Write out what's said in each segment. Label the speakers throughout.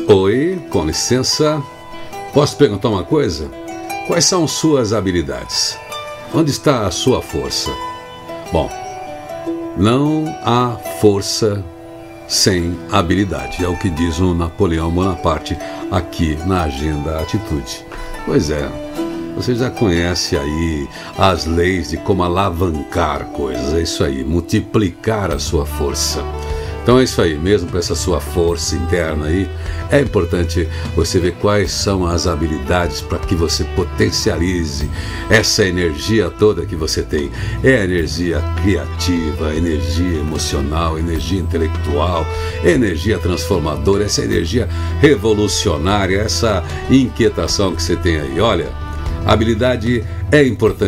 Speaker 1: Oi, com licença. Posso perguntar uma coisa? Quais são suas habilidades? Onde está a sua força? Bom, não há força sem habilidade. É o que diz o Napoleão Bonaparte aqui na Agenda Atitude. Pois é, você já conhece aí as leis de como alavancar coisas. É isso aí, multiplicar a sua força. Então é isso aí, mesmo para essa sua força interna aí, é importante você ver quais são as habilidades para que você potencialize essa energia toda que você tem. É energia criativa, energia emocional, energia intelectual, energia transformadora, essa energia revolucionária, essa inquietação que você tem aí. Olha, habilidade é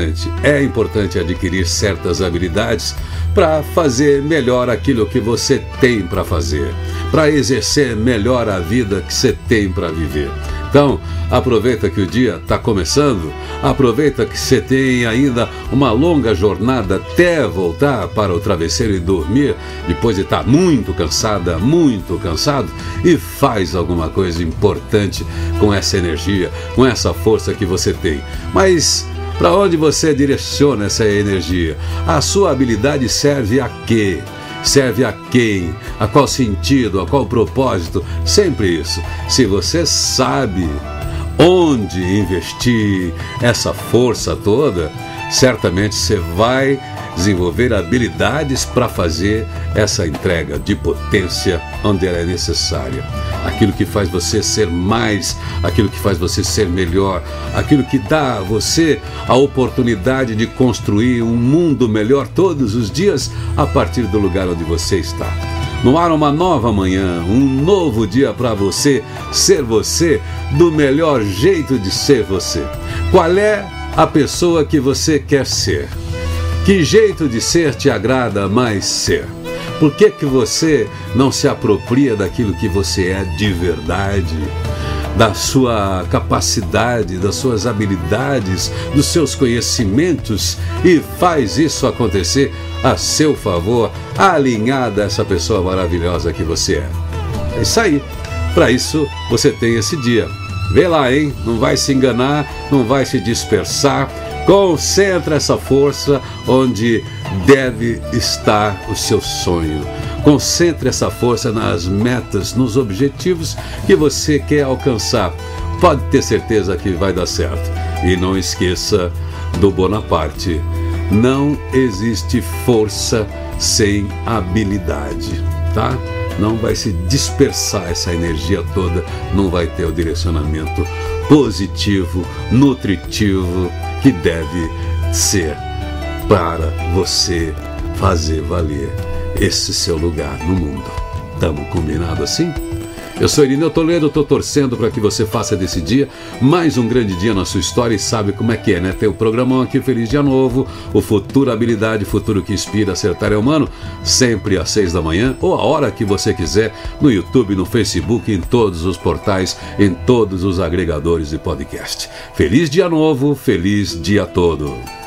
Speaker 1: importante adquirir certas habilidades para fazer melhor aquilo que você tem para fazer, para exercer melhor a vida que você tem para viver. Então, aproveita que o dia está começando, aproveita que você tem ainda uma longa jornada até voltar para o travesseiro e dormir, depois de estar muito cansada, muito cansado, e faz alguma coisa importante com essa energia, com essa força que você tem. Mas para onde você direciona essa energia? A sua habilidade serve a quê? Serve a quem? A qual sentido? A qual propósito? Sempre isso. Se você sabe onde investir essa força toda, certamente você vai desenvolver habilidades para fazer essa entrega de potência onde ela é necessária. Aquilo que faz você ser mais, aquilo que faz você ser melhor, aquilo que dá a você a oportunidade de construir um mundo melhor todos os dias a partir do lugar onde você está. No ar uma nova manhã, um novo dia para você ser você do melhor jeito de ser você. Qual é a pessoa que você quer ser? Que jeito de ser te agrada mais ser? Por que você não se apropria daquilo que você é de verdade? Da sua capacidade, das suas habilidades, dos seus conhecimentos e faz isso acontecer a seu favor, alinhada a essa pessoa maravilhosa que você é. É isso aí. Para isso, você tem esse dia. Vê lá, hein? Não vai se enganar, não vai se dispersar. Concentra essa força onde deve estar o seu sonho. Concentre essa força nas metas, nos objetivos que você quer alcançar. Pode ter certeza que vai dar certo. E não esqueça do Bonaparte. Não existe força sem habilidade, tá? Não vai se dispersar essa energia toda, não vai ter o direcionamento positivo, nutritivo, que deve ser para você fazer valer esse seu lugar no mundo. Estamos combinados assim? Eu sou Irineu Toledo, estou torcendo para que você faça desse dia mais um grande dia na sua história e sabe como é que é, né? Tem o programão aqui, Feliz Dia Novo, o Futuro Habilidade, Futuro que Inspira, Acertar é Humano, sempre às 6 da manhã ou a hora que você quiser, no YouTube, no Facebook, em todos os portais, em todos os agregadores de podcast. Feliz Dia Novo, feliz dia todo!